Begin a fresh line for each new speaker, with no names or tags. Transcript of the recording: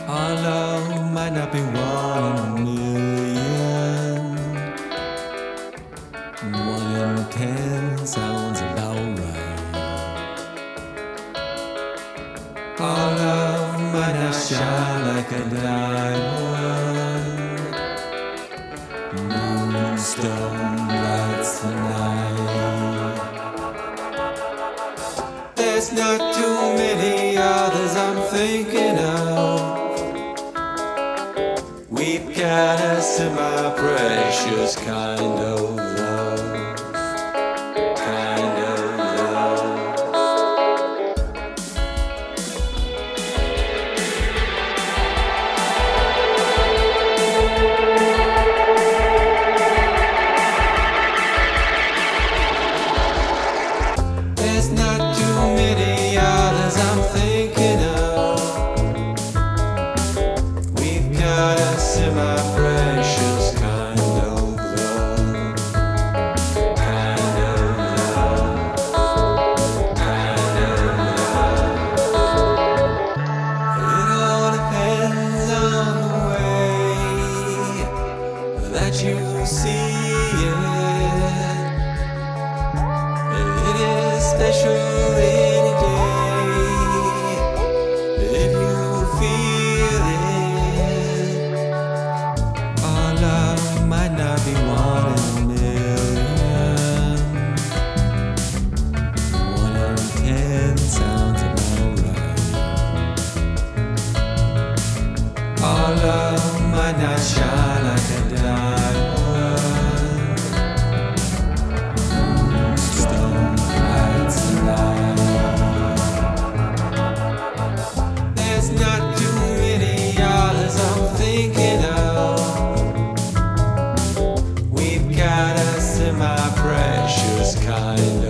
Our love might not be one in a million. 1 in 10 sounds about right. Our love might not shine like a diamond. Moonstone lights the night. There's not too many others I'm thinking of. We've got a semi-precious kind of love. Kind of love. There's not too many others I'm thinking of. We've got a semi-precious kind of love. Kind of love. Kind of love. It all depends on the way that you see it. It is special any day if you feel it. Our love might not be one in a million. 1 in 10 sounds about right. Our love might not shine like a diamond. Moonstone lights the night. There's not too many others I'm thinking of. We've got a semi-precious kind